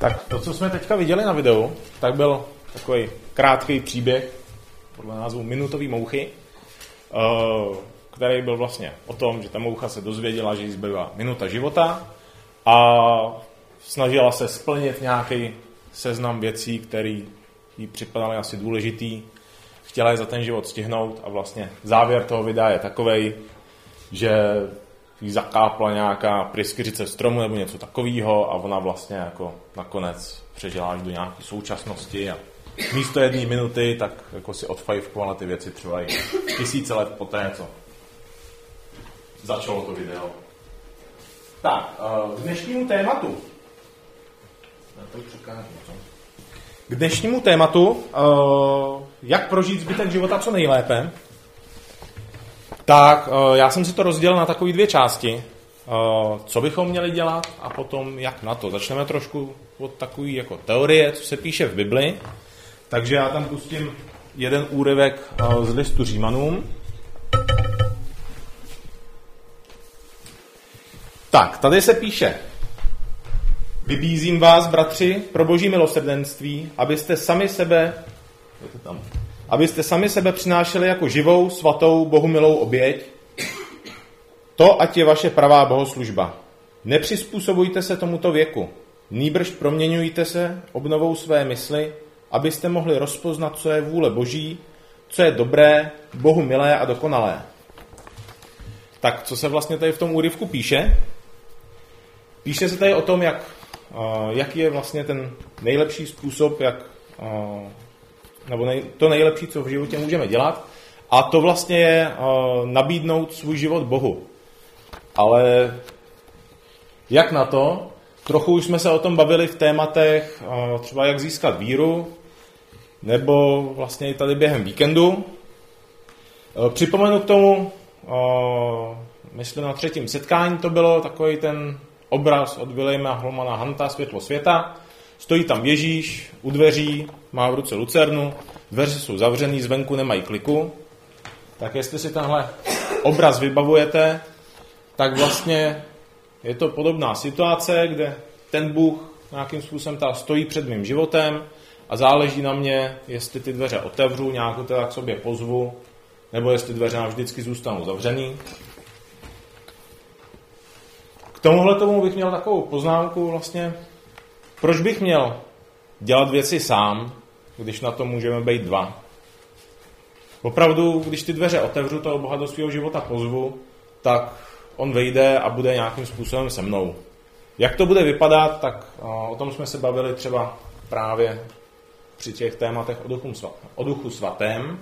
Tak to, co jsme teďka viděli na videu, tak byl takový krátký příběh podle názvu Minutový mouchy, který byl vlastně o tom, že ta moucha se dozvěděla, že jí zbývá minuta života a snažila se splnit nějaký seznam věcí, které jí připadaly asi důležitý. Chtěla je za ten život stihnout a vlastně závěr toho videa je takovej, že jí zakápla nějaká pryskyřice stromu nebo něco takového a ona vlastně jako nakonec přežila až do nějaké současnosti a místo 1 minuty tak jako si odfajfkovala ty věci třeba i 1000 let poté, co začalo to video. Tak, k dnešnímu tématu. K dnešnímu tématu, jak prožít zbytek života co nejlépe, tak já jsem si to rozdělil na takové 2 části. Co bychom měli dělat a potom jak na to. Začneme trošku od takové jako teorie, co se píše v Bibli. Takže já tam pustím jeden úryvek z listu Římanům. Tak, tady se píše: Vybízím vás, bratři, pro boží milosrdenství, abyste sami sebe přinášeli jako živou, svatou, Bohu milou oběť. To ať je vaše pravá bohoslužba. Nepřizpůsobujte se tomuto věku. Nýbrž proměňujte se obnovou své mysli, abyste mohli rozpoznat, co je vůle Boží, co je dobré, Bohu milé a dokonalé. Tak, co se vlastně tady v tom úryvku píše? Píše se tady o tom, jaký je vlastně ten nejlepší způsob, nebo to nejlepší, co v životě můžeme dělat. A to vlastně je nabídnout svůj život Bohu. Ale jak na to? Trochu už jsme se o tom bavili v tématech třeba jak získat víru, nebo vlastně i tady během víkendu. Připomenu k tomu, myslím na 3. setkání to bylo takový ten obraz od Williama Holmana Hunta Světlo světa. Stojí tam Ježíš u dveří, má v ruce lucernu, dveře jsou zavřený, zvenku nemají kliku. Tak jestli si tenhle obraz vybavujete, tak vlastně je to podobná situace, kde ten Bůh nějakým způsobem stojí před mým životem a záleží na mě, jestli ty dveře otevřu, nějak to teda k sobě pozvu, nebo jestli dveře navždycky zůstanou zavřený. K tomuhle tomu bych měl takovou poznámku vlastně, proč bych měl dělat věci sám, když na to můžeme být 2. Opravdu, když ty dveře otevřu, toho Boha do svého života pozvu, tak on vejde a bude nějakým způsobem se mnou. Jak to bude vypadat, tak o tom jsme se bavili třeba právě při těch tématech o Duchu svatém.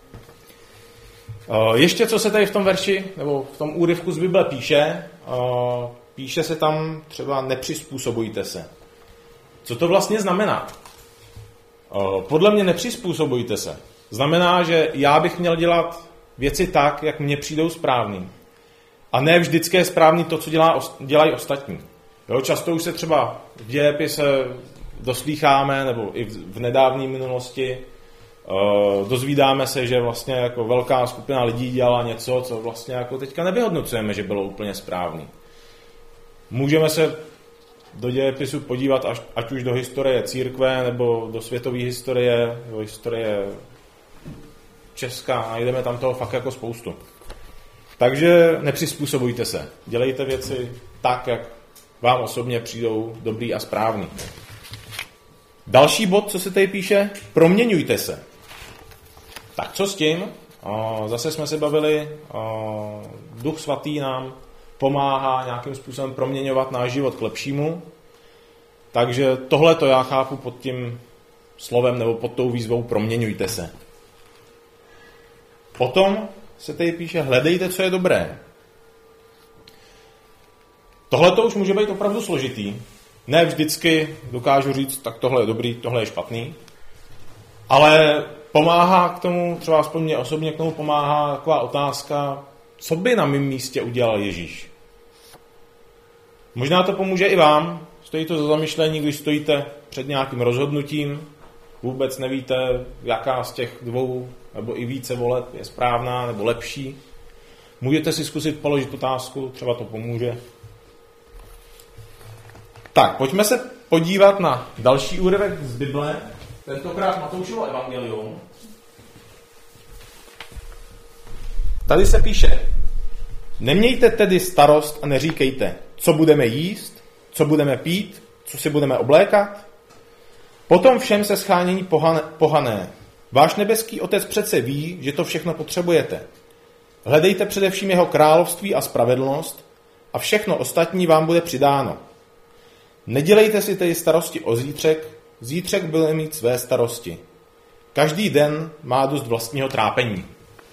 Ještě co se tady v tom verši, nebo v tom úryvku z Bible píše, píše se tam třeba nepřizpůsobujte se. Co to vlastně znamená? Podle mě nepřizpůsobujte se. Znamená, že já bych měl dělat věci tak, jak mně přijdou správný. A ne vždycky je správný to, co dělají ostatní. Jo, často už se třeba v dějepise doslýcháme, nebo i v nedávné minulosti dozvídáme se, že vlastně jako velká skupina lidí dělala něco, co vlastně jako teďka nevyhodnocujeme, že bylo úplně správný. Můžeme se do dějepisu podívat ať už do historie církve, nebo do světové historie, do historie Česka, najdeme tam toho fakt jako spoustu. Takže nepřizpůsobujte se. Dělejte věci tak, jak vám osobně přijdou dobrý a správný. Další bod, co se tady píše, proměňujte se. Tak co s tím? Zase jsme se bavili, Duch svatý nám pomáhá nějakým způsobem proměňovat náš život k lepšímu. Takže tohle to já chápu pod tím slovem nebo pod tou výzvou proměňujte se. Potom se tady píše, hledejte, co je dobré. Tohle to už může být opravdu složitý. Ne vždycky dokážu říct, tak tohle je dobrý, tohle je špatný. Ale pomáhá k tomu, třeba aspoň mě osobně k tomu pomáhá taková otázka, co by na mém místě udělal Ježíš. Možná to pomůže i vám. Stojí to za zamyšlení, když stojíte před nějakým rozhodnutím, vůbec nevíte, jaká z těch 2 nebo i více voleb je správná nebo lepší. Můžete si zkusit položit otázku, třeba to pomůže. Tak, pojďme se podívat na další úryvek z Bible, tentokrát Matoušovo evangelium. Tady se píše: Nemějte tedy starost a neříkejte, co budeme jíst, co budeme pít, co si budeme oblékat. Potom všem se schánění pohané. Váš nebeský Otec přece ví, že to všechno potřebujete. Hledejte především jeho království a spravedlnost a všechno ostatní vám bude přidáno. Nedělejte si tedy starosti o zítřek, zítřek bude mít své starosti. Každý den má dost vlastního trápení.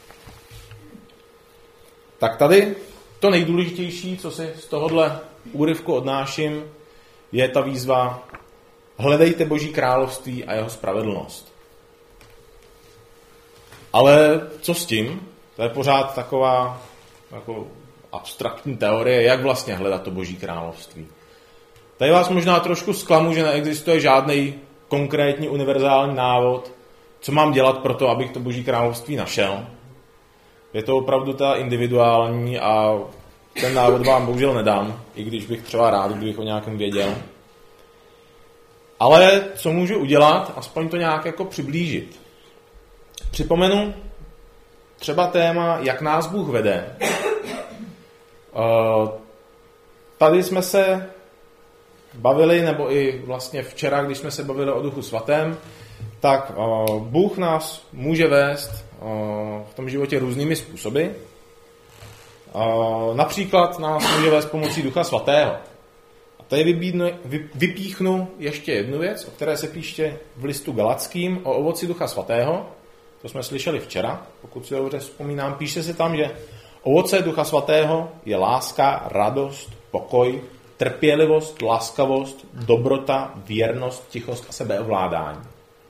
Tak tady to nejdůležitější, co si z tohohle úryvku odnáším, je ta výzva: hledejte Boží království a jeho spravedlnost. Ale co s tím? To je pořád taková jako abstraktní teorie, jak vlastně hledat to Boží království. Tady vás možná trošku zklamu, že neexistuje žádný konkrétní univerzální návod, co mám dělat pro to, abych to Boží království našel. Je to opravdu ta individuální a ten návod vám bohužel nedám, i když bych třeba rád, kdybych o nějakém věděl. Ale co můžu udělat, aspoň to nějak jako přiblížit. Připomenu třeba téma, jak nás Bůh vede. Tady jsme se bavili, nebo i vlastně včera, když jsme se bavili o Duchu Svatém, tak Bůh nás může vést v tom životě různými způsoby. Například nás může vést pomocí Ducha Svatého. A tady vypíchnu ještě jednu věc, o které se píše v listu Galatským o ovoci Ducha Svatého. To jsme slyšeli včera, pokud si dobře vzpomínám. Píše se tam, že ovoce Ducha Svatého je láska, radost, pokoj, trpělivost, laskavost, dobrota, věrnost, tichost a sebeovládání.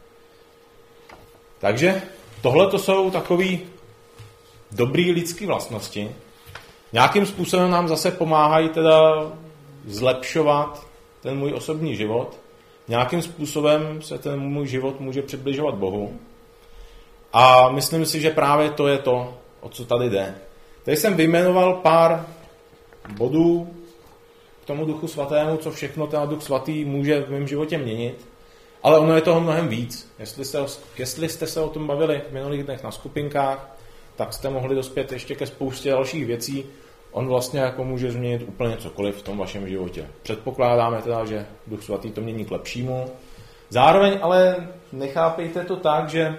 Takže tohle to jsou takový dobrý lidský vlastnosti. Nějakým způsobem nám zase pomáhají teda zlepšovat ten můj osobní život. Nějakým způsobem se ten můj život může přibližovat Bohu. A myslím si, že právě to je to, o co tady jde. Tady jsem vyjmenoval pár bodů k tomu Duchu Svatému, co všechno ten Duch Svatý může v mém životě měnit. Ale ono je toho mnohem víc. Jestli jste se o tom bavili v minulých dnech na skupinkách, tak jste mohli dospět ještě ke spoustě dalších věcí. On vlastně jako může změnit úplně cokoliv v tom vašem životě. Předpokládáme teda, že Duch Svatý to mění k lepšímu. Zároveň ale nechápejte to tak, že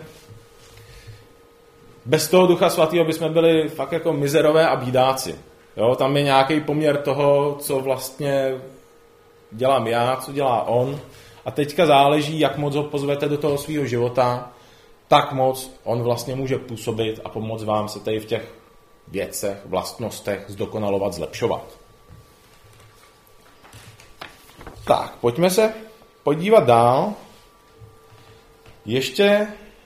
bez toho Ducha Svatého bychom byli fakt jako mizerové a bídáci. Jo, tam je nějaký poměr toho, co vlastně dělám já, co dělá on. A teďka záleží, jak moc ho pozvete do toho svého života, tak moc on vlastně může působit a pomoct vám se tady v těch věcech, vlastnostech zdokonalovat, zlepšovat. Tak, pojďme se podívat dál. Ještě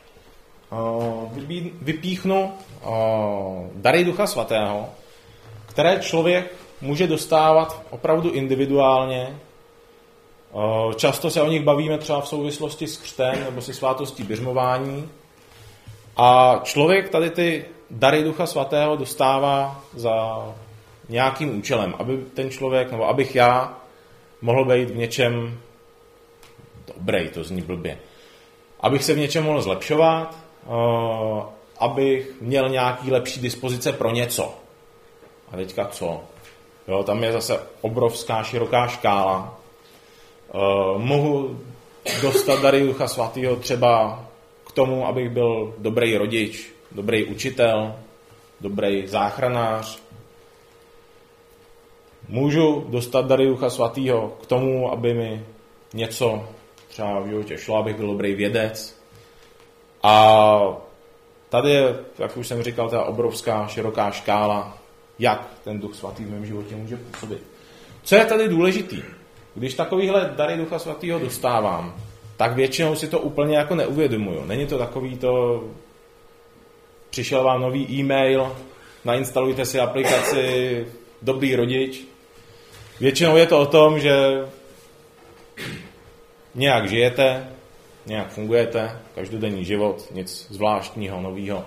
vypíchnu dary Ducha Svatého, které člověk může dostávat opravdu individuálně. Často se o nich bavíme třeba v souvislosti s křtem nebo se svátostí biřmování. A člověk tady ty dary Ducha Svatého dostává za nějakým účelem, aby ten člověk, nebo abych já mohl být v něčem dobrý, to zní blbě. Abych se v něčem mohl zlepšovat, abych měl nějaký lepší dispozice pro něco. A teďka co? Jo, tam je zase obrovská, široká škála. Mohu dostat dary Ducha Svatého třeba k tomu, abych byl dobrý rodič, dobrý učitel, dobrý záchranář. Můžu dostat dary Ducha Svatého k tomu, aby mi něco třeba v životě šlo, abych byl dobrý vědec. A tady je, jak už jsem říkal, ta obrovská, široká škála, jak ten Duch Svatý v mém životě může působit. Co je tady důležitý? Když takovýhle dary Ducha Svatého dostávám, tak většinou si to úplně jako neuvědomuju. Není to takový to, přišel vám nový e-mail, nainstalujte si aplikaci Dobrý rodič. Většinou je to o tom, že nějak žijete, nějak fungujete, každodenní život, nic zvláštního, novýho.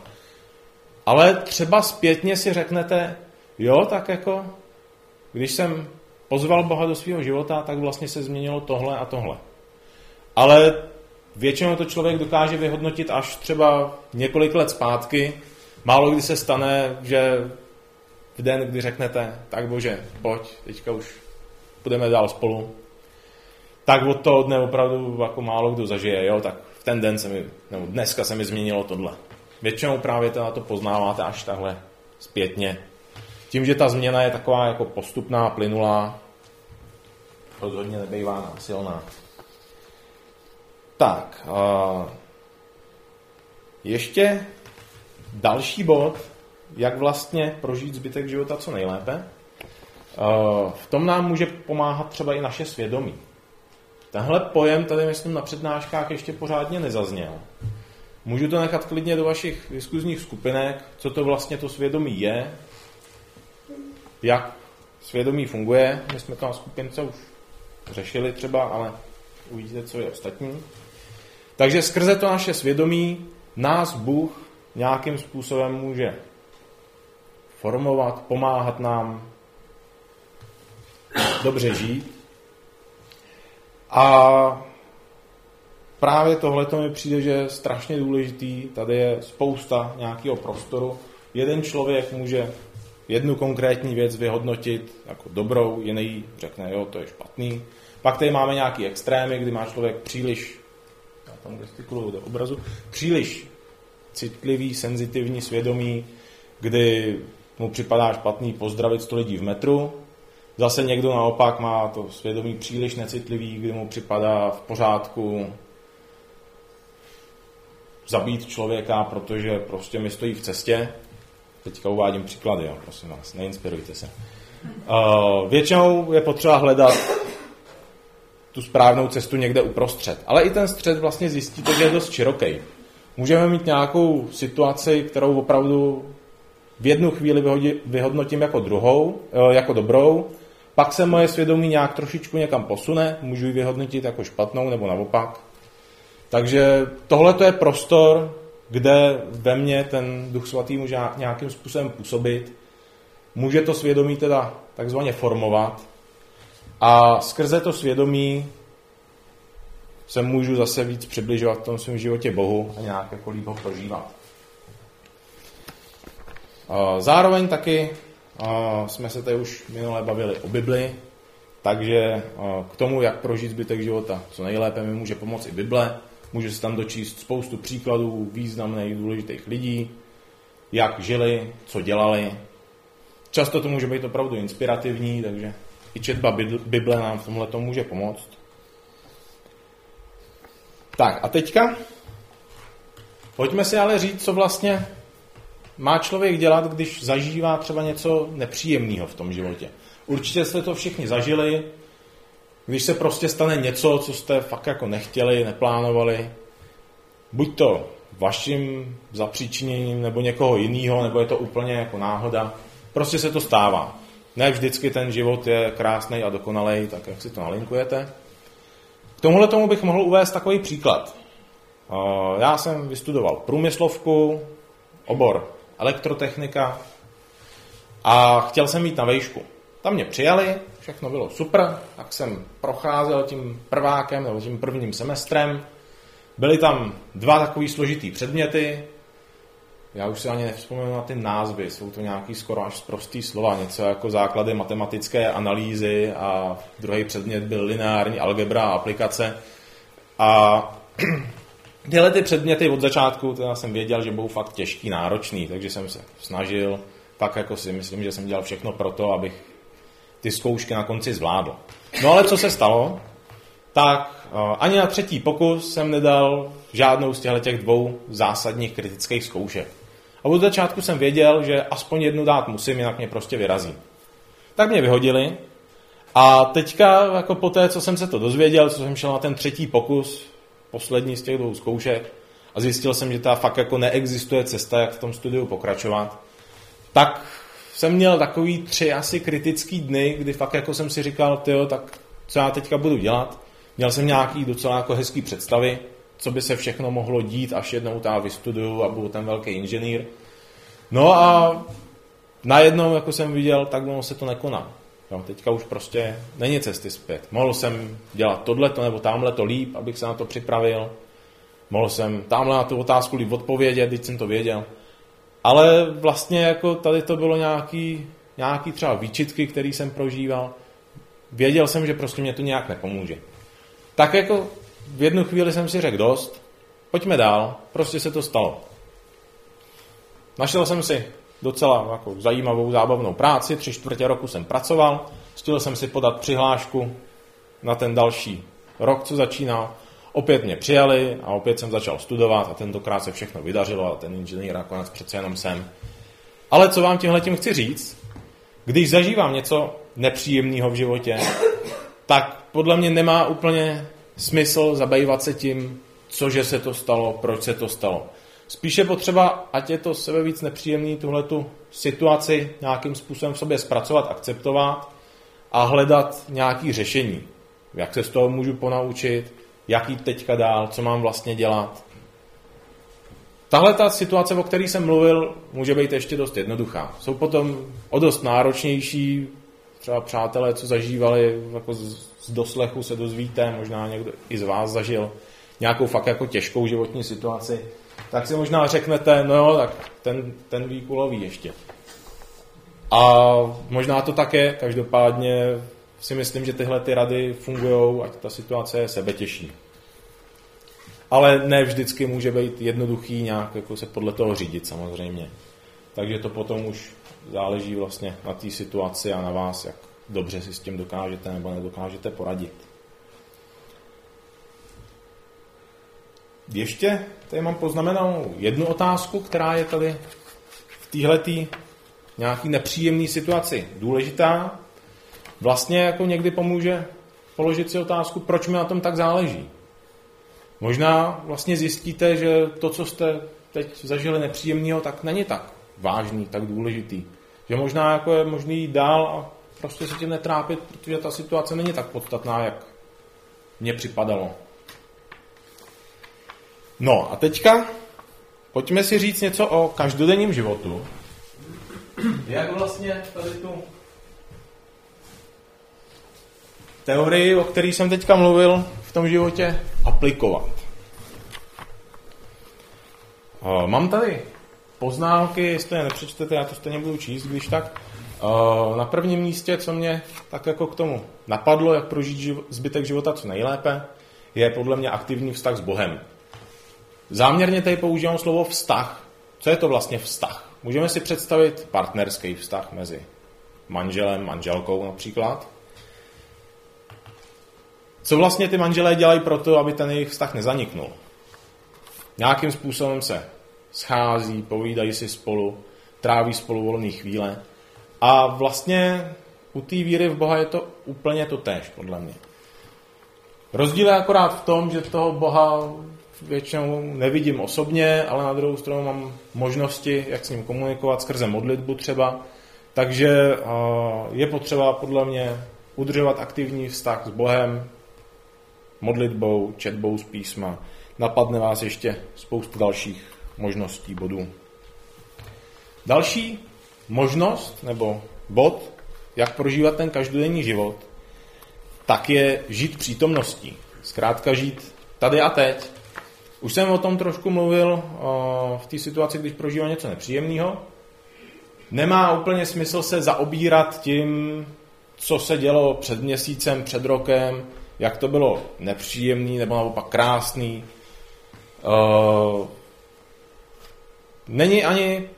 Ale třeba zpětně si řeknete, jo, tak jako, když jsem pozval Boha do svého života, tak vlastně se změnilo tohle a tohle. Ale většinou to člověk dokáže vyhodnotit až třeba několik let zpátky. Málo kdy se stane, že v den, kdy řeknete, tak Bože, pojď, teďka už půjdeme dál spolu. Tak od toho dne opravdu jako málo kdo zažije, jo, tak v ten den nebo dneska se mi změnilo tohle. Většinou právě to na to poznáváte až takhle zpětně. Tím, že ta změna je taková jako postupná, plynulá, rozhodně nebývá násilná. Tak, ještě další bod, jak vlastně prožít zbytek života co nejlépe. V tom nám může pomáhat třeba i naše svědomí. Tenhle pojem tady, myslím, na přednáškách ještě pořádně nezazněl. Můžu to nechat klidně do vašich diskuzních skupinek, co to vlastně to svědomí je, jak svědomí funguje. My jsme to na skupince už řešili třeba, ale uvidíte, co je ostatní. Takže skrze to naše svědomí nás Bůh nějakým způsobem může formovat, pomáhat nám dobře žít. A právě tohleto mi přijde, že je strašně důležitý. Tady je spousta nějakého prostoru. Jeden člověk může jednu konkrétní věc vyhodnotit jako dobrou, jiný řekne, jo, to je špatný. Pak tady máme nějaký extrémy, kdy má člověk příliš, já tam gestikuluju do obrazu, příliš citlivý, senzitivní svědomí, kdy mu připadá špatný pozdravit 100 lidí v metru. Zase někdo naopak má to svědomí příliš necitlivý, kdy mu připadá v pořádku zabít člověka, protože prostě mi stojí v cestě. Teďka uvádím příklady, jo, prosím vás, neinspirujte se. Většinou je potřeba hledat tu správnou cestu někde uprostřed. Ale i ten střed vlastně zjistíte, že je dost široký. Můžeme mít nějakou situaci, kterou opravdu v jednu chvíli vyhodnotím jako dobrou, pak se moje svědomí nějak trošičku někam posune, můžu ji vyhodnotit jako špatnou nebo naopak. Takže tohle je prostor, kde ve mně ten Duch Svatý může nějakým způsobem působit. Může to svědomí teda takzvaně formovat a skrze to svědomí se můžu zase víc přibližovat v tom svém životě Bohu a nějak jako líp ho prožívat. Zároveň taky jsme se tady už minule bavili o Bibli, takže k tomu, jak prožít zbytek života co nejlépe, mi může pomoct i Bible. Může se tam dočíst spoustu příkladů významných, důležitých lidí, jak žili, co dělali. Často to může být opravdu inspirativní, takže i četba Bible nám v tomhle to může pomoct. Tak a teďka pojďme si ale říct, co vlastně má člověk dělat, když zažívá třeba něco nepříjemného v tom životě. Určitě jste to všichni zažili, když se prostě stane něco, co jste fakt jako nechtěli, neplánovali, buď to vaším zapříčiněním, nebo někoho jiného, nebo je to úplně jako náhoda. Prostě se to stává. Ne vždycky ten život je krásný a dokonalej, tak jak si to nalinkujete. K tomuhle tomu bych mohl uvést takový příklad. Já jsem vystudoval průmyslovku, obor elektrotechnika a chtěl jsem jít na vejšku. Tam mě přijali, všechno bylo super, tak jsem procházel tím prvákem nebo tím prvním semestrem. Byly tam 2 takový složitý předměty, já už si ani nevzpomenu na ty názvy, jsou to nějaký skoro až prostý slova, něco jako základy matematické analýzy a druhý předmět byl lineární algebra a aplikace. A tyhle ty předměty od začátku teda jsem věděl, že budou fakt těžký, náročný, takže jsem se snažil, pak jako si myslím, že jsem dělal všechno pro to, abych ty zkoušky na konci zvládl. No ale co se stalo? Tak ani na 3. pokus jsem nedal žádnou z těch 2 zásadních kritických zkoušek. A od začátku jsem věděl, že aspoň jednu dát musím, jinak mě prostě vyrazí. Tak mě vyhodili a teďka jako po té, co jsem se to dozvěděl, co jsem šel na ten 3. pokus, poslední z těch 2 zkoušek a zjistil jsem, že ta fakt jako neexistuje cesta, jak v tom studiu pokračovat, tak jsem měl takový 3 asi kritický dny, kdy fakt jako jsem si říkal, tyjo, tak co já teďka budu dělat? Měl jsem nějaký docela jako hezký představy, co by se všechno mohlo dít, až jednou tam vystuduju a budu ten velký inženýr. No a najednou, jako jsem viděl, tak ono se to nekoná. Jo, teďka už prostě není cesty zpět. Mohl jsem dělat tohleto nebo tamhleto líp, abych se na to připravil. Mohl jsem tamhle na tu otázku líp odpovědět, když jsem to věděl. Ale vlastně jako tady to bylo nějaký třeba výčitky, který jsem prožíval. Věděl jsem, že prostě mě to nějak nepomůže. Tak jako v jednu chvíli jsem si řekl dost, pojďme dál, prostě se to stalo. Našel jsem si docela jako zajímavou, zábavnou práci, 3/4 roku jsem pracoval, chtěl jsem si podat přihlášku na ten další rok, co začínal. Opět mě přijali a opět jsem začal studovat a tentokrát se všechno vydařilo a ten inženýr nakonec přece jenom jsem. Ale co vám tímhletím chci říct, když zažívám něco nepříjemného v životě, tak podle mě nemá úplně smysl zabývat se tím, cože se to stalo, proč se to stalo. Spíše potřeba, ať je to sebe víc nepříjemný, tuhletu situaci nějakým způsobem v sobě zpracovat, akceptovat a hledat nějaké řešení. Jak se z toho můžu ponaučit, jak jít teďka dál, co mám vlastně dělat. Tahle ta situace, o které jsem mluvil, může být ještě dost jednoduchá. Jsou potom o dost náročnější, třeba přátelé, co zažívali, jako z doslechu se dozvíte, možná někdo i z vás zažil nějakou fakt jako těžkou životní situaci, tak si možná řeknete, no jo, tak ten ví kulový ještě. A možná to také, každopádně si myslím, že tyhle ty rady fungujou, ať ta situace je sebetěžší. Ale ne vždycky může být jednoduchý nějak jako se podle toho řídit samozřejmě. Takže to potom už záleží vlastně na té situaci a na vás, jak dobře si s tím dokážete nebo nedokážete poradit. Ještě tady mám poznamenanou jednu otázku, která je tady v téhletý nějaký nepříjemný situaci důležitá. Vlastně jako někdy pomůže položit si otázku, proč mi na tom tak záleží. Možná vlastně zjistíte, že to, co jste teď zažili nepříjemného, tak není tak vážný, tak důležitý. Že možná jako je možný jít dál a prostě se tím netrápit, protože ta situace není tak podstatná, jak mně připadalo. No a teďka pojďme si říct něco o každodenním životu. Jak vlastně tady tu teorii, o které jsem teďka mluvil, v tom životě aplikovat. Mám tady poznámky, jestli je nepřečtete, já to stejně budu číst, když tak. Na prvním místě, co mě tak jako k tomu napadlo, jak prožít zbytek života co nejlépe, je podle mě aktivní vztah s Bohem. Záměrně tady používám slovo vztah. Co je to vlastně vztah? Můžeme si představit partnerský vztah mezi manželem, manželkou například. Co vlastně ty manželé dělají pro to, aby ten jejich vztah nezaniknul? Nějakým způsobem se schází, povídají si spolu, tráví spolu volné chvíle. A vlastně u té víry v Boha je to úplně totéž, podle mě. Rozdíl je akorát v tom, že toho Boha většinou nevidím osobně, ale na druhou stranu mám možnosti, jak s ním komunikovat skrze modlitbu třeba. Takže je potřeba podle mě udržovat aktivní vztah s Bohem, modlitbou, četbou z písma. Napadne vás ještě spoustu dalších možností, bodů. Další možnost nebo bod, jak prožívat ten každodenní život, tak je žít přítomností. Zkrátka žít tady a teď. Už jsem o tom trošku mluvil v té situaci, když prožívám něco nepříjemného. Nemá úplně smysl se zaobírat tím, co se dělo před měsícem, před rokem, jak to bylo nepříjemný nebo naopak krásný. Není ani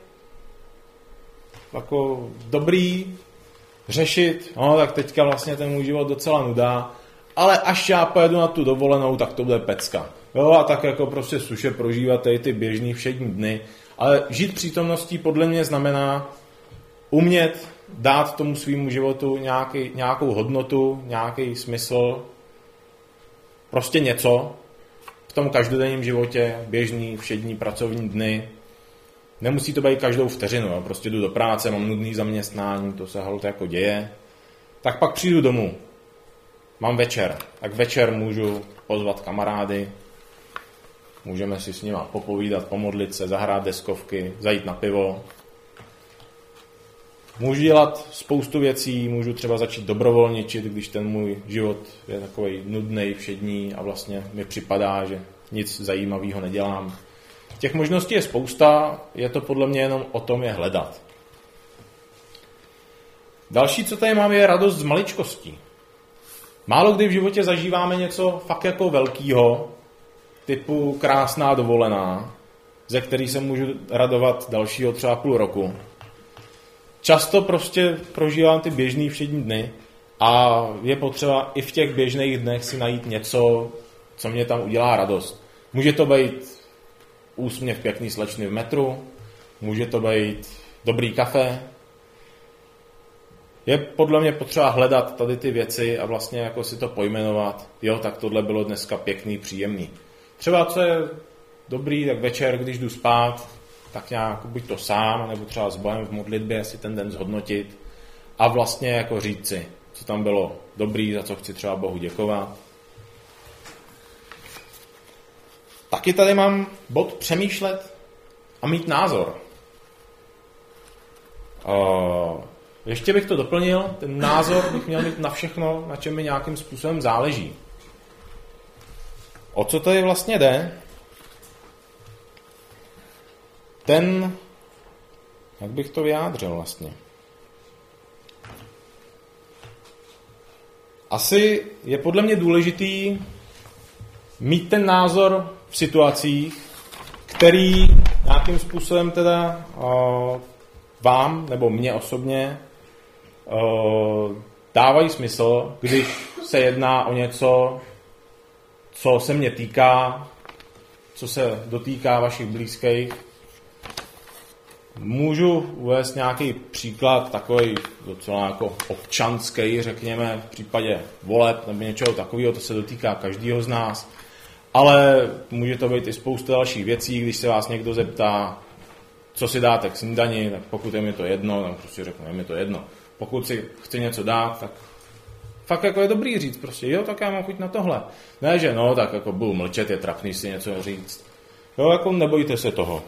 jako dobrý řešit, no tak teďka vlastně ten můj život docela nudá, ale až já pojedu na tu dovolenou, tak to bude pecka. Jo, a tak jako prostě suše prožívat ty běžný všední dny. Ale žít přítomností podle mě znamená umět dát tomu svýmu životu nějakou hodnotu, nějaký smysl, prostě něco v tom každodenním životě, běžný, všední, pracovní dny. Nemusí to být každou vteřinu, jo. Prostě jdu do práce, mám nudný zaměstnání, to se holt jako děje. Tak pak přijdu domů, mám večer, tak večer můžu pozvat kamarády, můžeme si s nima popovídat, pomodlit se, zahrát deskovky, zajít na pivo. Můžu dělat spoustu věcí, můžu třeba začít dobrovolničit, když ten můj život je takovej nudnej, všední a vlastně mi připadá, že nic zajímavého nedělám. Těch možností je spousta, je to podle mě jenom o tom je hledat. Další, co tady mám, je radost z maličkostí. Málo kdy v životě zažíváme něco fakt jako velkýho, typu krásná dovolená, ze který se můžu radovat dalšího třeba půl roku. Často prostě prožívám ty běžný všední dny a je potřeba i v těch běžných dnech si najít něco, co mě tam udělá radost. Může to být úsměv pěkný slečny v metru, může to být dobrý kafe. Je podle mě potřeba hledat tady ty věci a vlastně jako si to pojmenovat. Jo, tak tohle bylo dneska pěkný, příjemný. Třeba co je dobrý, tak večer, když jdu spát, tak nějak buď to sám, nebo třeba s Bohem v modlitbě si ten den zhodnotit a vlastně jako říct si, co tam bylo dobrý, za co chci třeba Bohu děkovat. Taky tady mám bod přemýšlet a mít názor. Ještě bych to doplnil, ten názor bych měl mít na všechno, na čem mi nějakým způsobem záleží. O co tady vlastně jde? Jak bych to vyjádřil vlastně? Asi je podle mě důležitý mít ten názor v situacích, který nějakým způsobem teda vám nebo mně osobně dávají smysl, když se jedná o něco, co se mě týká, co se dotýká vašich blízkých. Můžu uvést nějaký příklad, takový docela jako občanský, řekněme, v případě voleb nebo něčeho takového, to se dotýká každého z nás, ale může to být i spousta dalších věcí, když se vás někdo zeptá, co si dáte k snídani, tak pokud je mi to jedno, tak prostě řeknu, je mi to jedno. Pokud si chci něco dát, tak fakt jako je dobrý říct prostě, jo, tak já mám chuť na tohle. Ne, že no, tak jako budu mlčet, je trapný si něco říct. Jo, jako nebojte se toho.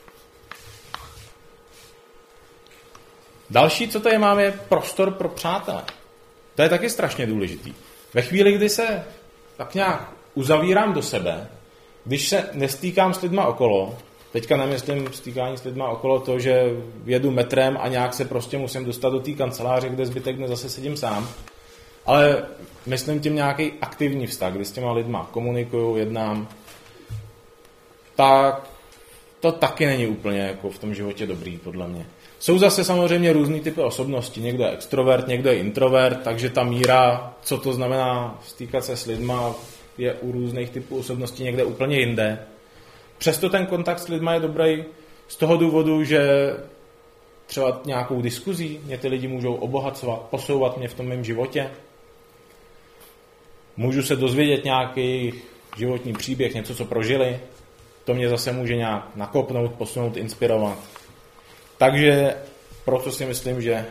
Další, co tady máme, je prostor pro přátele. To je taky strašně důležitý. Ve chvíli, kdy se tak nějak uzavírám do sebe, když se nestýkám s lidma okolo, teďka nemyslím stýkání s lidma okolo to, že jedu metrem a nějak se prostě musím dostat do té kanceláře, kde zbytek dne zase sedím sám, ale myslím tím nějaký aktivní vztah, kdy s těma lidma komunikuju, jednám, tak to taky není úplně jako v tom životě dobrý, podle mě. Jsou zase samozřejmě různý typy osobnosti. Někdo je extrovert, někdo je introvert, takže ta míra, co to znamená stýkat se s lidma, je u různých typů osobností někde úplně jinde. Přesto ten kontakt s lidma je dobrý z toho důvodu, že třeba nějakou diskuzí mě ty lidi můžou obohacovat, posouvat mě v tom mém životě. Můžu se dozvědět nějaký životní příběh, něco, co prožili. To mě zase může nějak nakopnout, posunout, inspirovat. Takže proto si myslím, že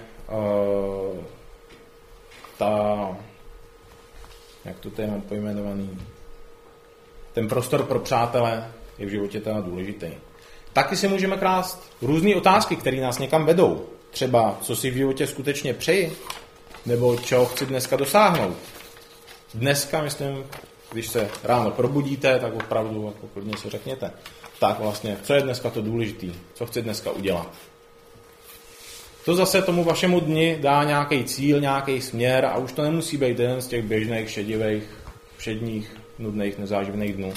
jak to tady mám pojmenovaný, ten prostor pro přátele je v životě teda důležitý. Taky si můžeme klást různé otázky, které nás někam vedou. Třeba, co si v životě skutečně přeji, nebo čeho chci dneska dosáhnout. Dneska, myslím, když se ráno probudíte, tak opravdu jako klidně si řekněte. Tak vlastně, co je dneska to důležitý, co chci dneska udělat. To zase tomu vašemu dni dá nějaký cíl, nějaký směr a už to nemusí být jeden z těch běžných, šedivých, všedních, nudných, nezáživných dnů.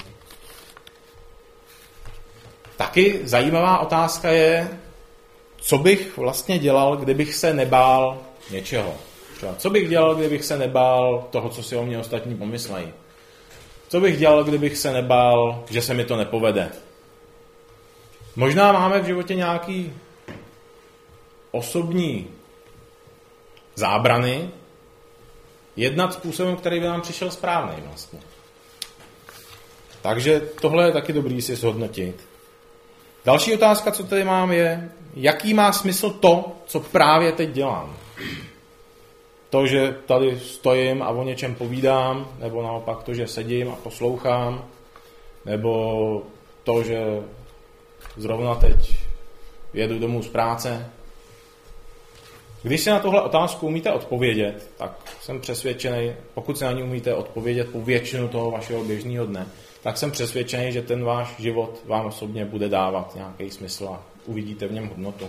Taky zajímavá otázka je, co bych vlastně dělal, kdybych se nebál něčeho. Třeba, co bych dělal, kdybych se nebál toho, co si o mě ostatní pomyslejí. Co bych dělal, kdybych se nebál, že se mi to nepovede. Možná máme v životě nějaký osobní zábrany, jednat způsobem, který by nám přišel správný vlastně. Takže tohle je taky dobrý si zhodnotit. Další otázka, co tady mám, je, jaký má smysl to, co právě teď dělám. To, že tady stojím a o něčem povídám, nebo naopak to, že sedím a poslouchám, nebo to, že zrovna teď jedu domů z práce. Když si na tohle otázku umíte odpovědět, tak jsem přesvědčený, pokud si na ní umíte odpovědět po většinu toho vašeho běžného dne, tak jsem přesvědčený, že ten váš život vám osobně bude dávat nějaký smysl a uvidíte v něm hodnotu.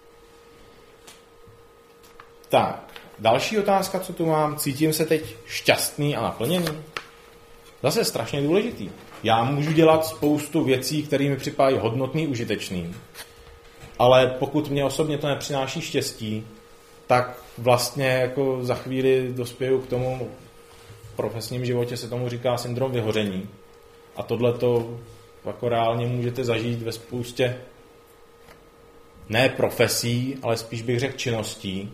Tak, další otázka, co tu mám. Cítím se teď šťastný a naplněný? Zase strašně důležitý. Já můžu dělat spoustu věcí, které mi připadají hodnotný, užitečný, ale pokud mě osobně to nepřináší štěstí, tak vlastně jako za chvíli dospěju k tomu, v profesním životě se tomu říká syndrom vyhoření. A tohleto jako reálně můžete zažít ve spoustě ne profesí, ale spíš bych řekl činností.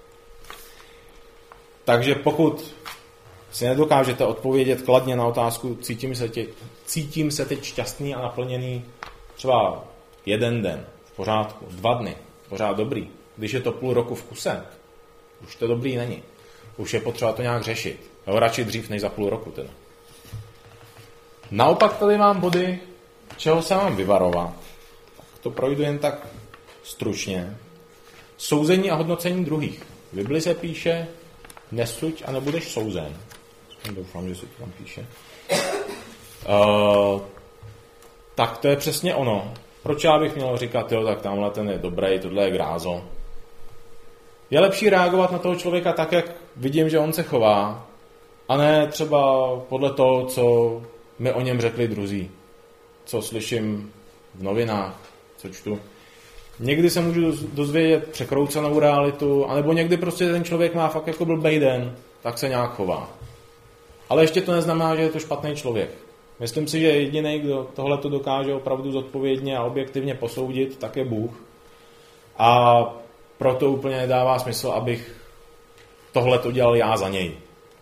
Takže pokud si nedokážete odpovědět kladně na otázku cítím se teď šťastný a naplněný třeba jeden den, v pořádku, 2 dny, pořád dobrý. Když je to půl roku v kuse, už to dobrý není. Už je potřeba to nějak řešit. Jo, radši dřív než za půl roku teda. Naopak tady mám body, čeho se mám vyvarovat. Tak to projdu jen tak stručně. Souzení a hodnocení druhých. V Bibli se píše, nesuď a nebudeš souzen. Doufám, že se to tam píše. Tak to je přesně ono. Proč já bych měl říkat, jo, tak tamhle ten je dobrý, tohle je grázo. Je lepší reagovat na toho člověka tak, jak vidím, že on se chová, a ne třeba podle toho, co mi o něm řekli druzí. Co slyším v novinách, co čtu. Někdy se můžu dozvědět překroucenou realitu, anebo někdy prostě ten člověk má fakt jako blbej den, tak se nějak chová. Ale ještě to neznamená, že je to špatný člověk. Myslím si, že jediný, kdo tohle to dokáže opravdu zodpovědně a objektivně posoudit, tak je Bůh. A proto úplně nedává smysl, abych tohle to dělal já za něj.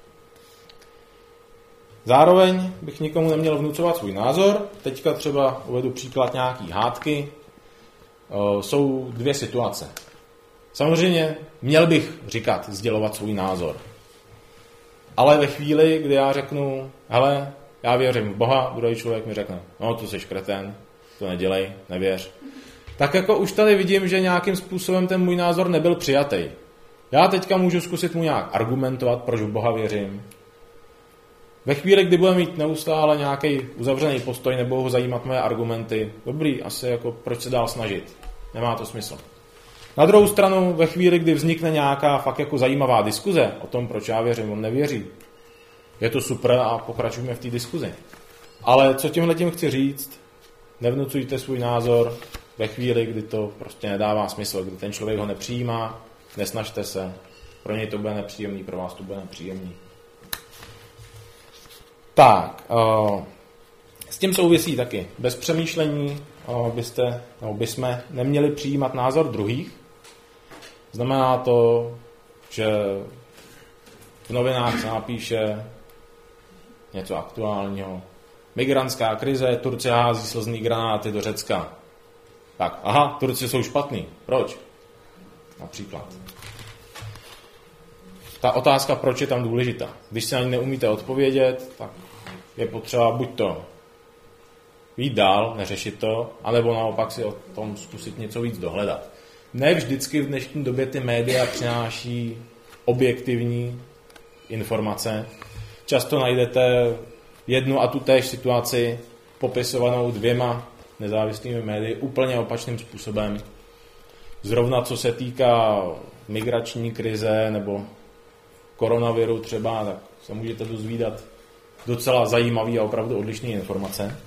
Zároveň bych nikomu neměl vnucovat svůj názor. Teďka třeba uvedu příklad nějaký hádky. Jsou 2 situace. Samozřejmě měl bych říkat, sdělovat svůj názor. Ale ve chvíli, kdy já řeknu, hele, já věřím v Boha, druhý člověk mi řekne, no to jsi kretén, to nedělej, nevěř. Tak jako už tady vidím, že nějakým způsobem ten můj názor nebyl přijatý. Já teďka můžu zkusit mu nějak argumentovat, proč v Boha věřím. Ve chvíli, kdy bude mít neustále nějaký uzavřený postoj, nebo ho zajímat moje argumenty, dobrý, asi jako proč se dál snažit. Nemá to smysl. Na druhou stranu, ve chvíli, kdy vznikne nějaká fakt jako zajímavá diskuze o tom, proč já věřím, on nevěří, je to super a pokračujeme v té diskuzi. Ale co tímhletím chci říct, nevnucujte svůj názor ve chvíli, kdy to prostě nedává smysl, kdy ten člověk ho nepřijímá, nesnažte se, pro něj to bude nepříjemný, pro vás to bude nepříjemný. Tak, s tím souvisí taky. Bez přemýšlení bychom neměli přijímat názor druhých. Znamená to, že v novinách se napíše něco aktuálního. Migrantská krize, Turci hází slzný granáty do Řecka. Tak, aha, Turci jsou špatný. Proč? Například. Ta otázka, proč je tam důležitá. Když se na ní neumíte odpovědět, tak je potřeba buď to jít dál, neřešit to, anebo naopak si o tom zkusit něco víc dohledat. Ne vždycky v dnešní době ty média přináší objektivní informace. Často najdete jednu a tu též situaci popisovanou 2 nezávislými médii úplně opačným způsobem. Zrovna co se týká migrační krize nebo koronaviru třeba, tak se můžete dozvídat docela zajímavý a opravdu odlišné informace.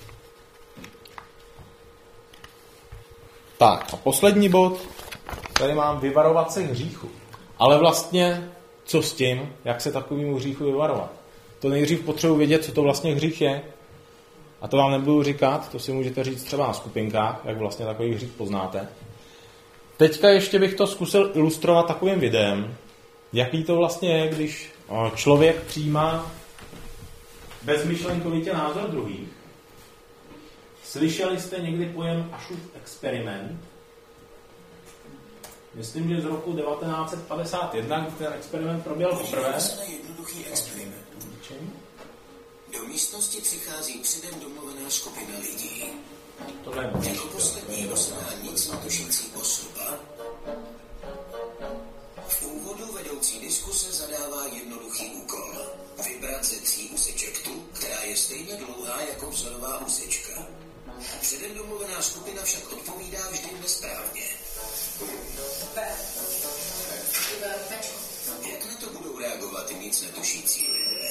Tak a poslední bod, tady mám vyvarovat se hříchu. Ale vlastně co s tím, jak se takovému hříchu vyvarovat? To nejdřív potřebuji vědět, co to vlastně hřích je. A to vám nebudu říkat, to si můžete říct třeba na skupinkách, jak vlastně takový hřích poznáte. Teďka ještě bych to zkusil ilustrovat takovým videem, jaký to vlastně je, když člověk přijímá bezmyšlenkovitě názor druhých. Slyšeli jste někdy pojem Ashův experiment? Myslím, že z roku 1951, kdy ten experiment proběhl poprvé. Jednoduchý experiment. Do místnosti přichází předem domluvená skupina lidí. Jako poslední ozná nic netušící osoba Pomocí diskuse zadává jednoduchý úkol. Vybrat ze 3 úseček tu, která je stejně dlouhá jako vzorová úsečka. Předem domluvená skupina však odpovídá vždy nesprávně. Jak na to budou reagovat i nic netušící lidé?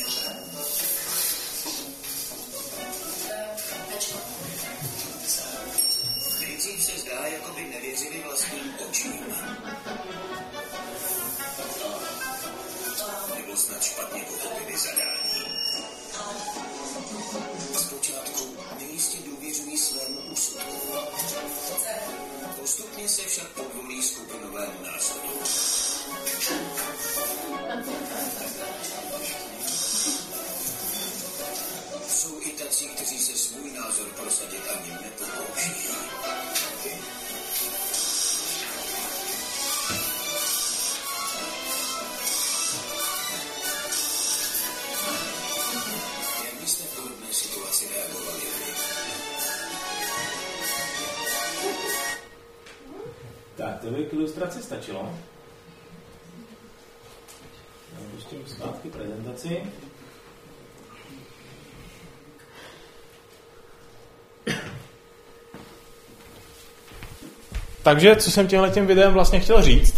Nejdřív se zdá, jako by nevěřili vlastním očím. Nebo snad špatně pochopili zadání. Zpočátku nejistě důvěřují svému úsudku. Postupně se však podvolí skupinovému názoru. Jsou i tací, kteří se svůj názor prosadit ani nepokouší. Jak byste v podobné situaci reagovali? Tak, to by k ilustraci stačilo. Pustím zpátky prezentaci. Takže, co jsem tímhletím videem vlastně chtěl říct,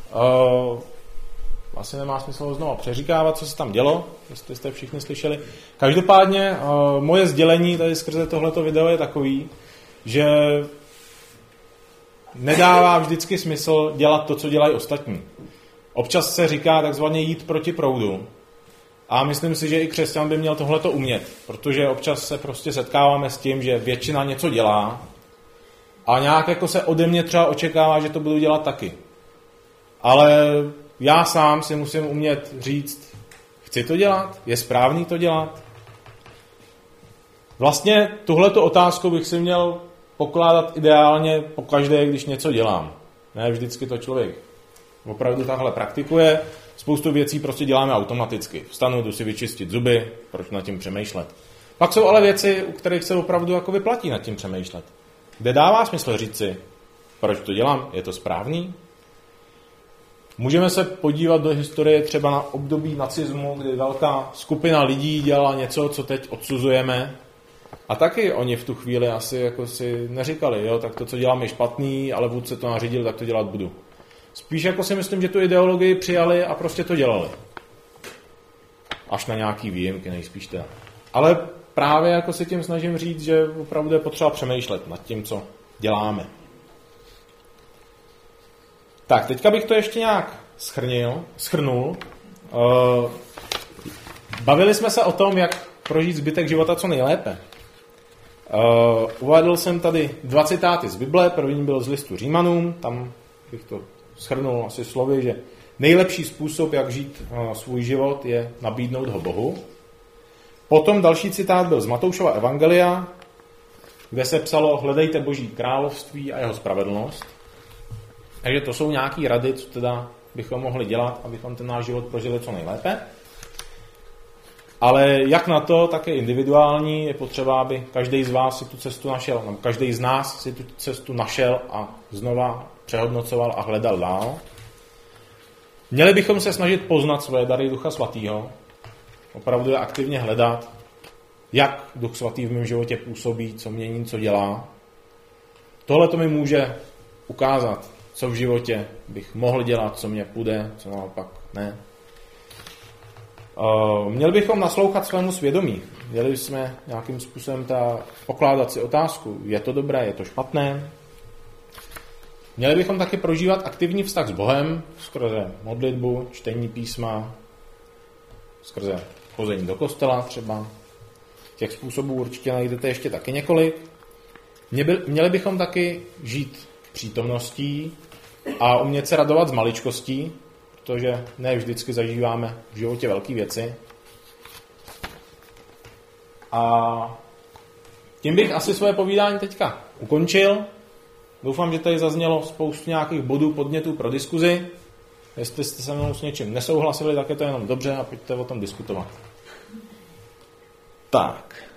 vlastně nemá smysl ho znovu přeříkávat, co se tam dělo, jestli jste všichni slyšeli. Každopádně moje sdělení tady skrze tohleto video je takový, že nedává vždycky smysl dělat to, co dělají ostatní. Občas se říká takzvaně jít proti proudu. A myslím si, že i křesťan by měl tohleto umět, protože občas se prostě setkáváme s tím, že většina něco dělá a nějak jako se ode mě třeba očekává, že to budu dělat taky. Ale já sám si musím umět říct, chci to dělat, je správný to dělat. Vlastně tuhleto otázku bych si měl pokládat ideálně pokaždé, když něco dělám. Ne vždycky to člověk opravdu takhle praktikuje. Spoustu věcí prostě děláme automaticky. Vstanu, jdu si vyčistit zuby, proč nad tím přemýšlet. Pak jsou ale věci, u kterých se opravdu jako vyplatí nad tím přemýšlet. Kde dává smysl říct si, proč to dělám, je to správný? Můžeme se podívat do historie třeba na období nacismu, kdy velká skupina lidí dělala něco, co teď odsuzujeme. A taky oni v tu chvíli asi jako si neříkali, jo, tak to, co dělám, je špatný, ale vůdce to nařídil, tak to dělat budu. Spíš jako si myslím, že tu ideologii přijali a prostě to dělali. Až na nějaký výjimky, nejspíš teda. Ale právě jako si tím snažím říct, že opravdu je potřeba přemýšlet nad tím, co děláme. Tak, teďka bych to ještě nějak schrnul. Bavili jsme se o tom, jak prožít zbytek života co nejlépe. Uvedl jsem tady 2 citáty z Bible, první byl z listu Římanům, tam bych to shrnul asi slovy, že nejlepší způsob, jak žít svůj život, je nabídnout ho Bohu. Potom další citát byl z Matoušova evangelia, kde se psalo, hledejte Boží království a jeho spravedlnost. Takže to jsou nějaké rady, co teda bychom mohli dělat, abychom ten náš život prožili co nejlépe. Ale jak na to, tak je individuální, je potřeba, aby každý z vás si tu cestu našel, nebo každý z nás si tu cestu našel a znova přehodnocoval a hledal dál. Měli bychom se snažit poznat svoje dary Ducha Svatého, opravdu je aktivně hledat, jak Duch Svatý v mém životě působí, co mění, co dělá. Tohle to mi může ukázat, co v životě bych mohl dělat, co mě půjde, co naopak ne. Měli bychom naslouchat svému svědomí. Měli jsme nějakým způsobem pokládat si otázku, je to dobré, je to špatné. Měli bychom taky prožívat aktivní vztah s Bohem, skrze modlitbu, čtení písma, skrze chození do kostela třeba. Těch způsobů určitě najdete ještě taky několik. Měli bychom taky žít přítomností a umět se radovat z maličkostí, protože ne vždycky zažíváme v životě velké věci. A tím bych asi své povídání teďka ukončil. Doufám, že tady zaznělo spoustu nějakých bodů, podnětů pro diskuzi. Jestli jste se mnou s něčím nesouhlasili, tak je to jenom dobře a pojďte o tom diskutovat. Tak.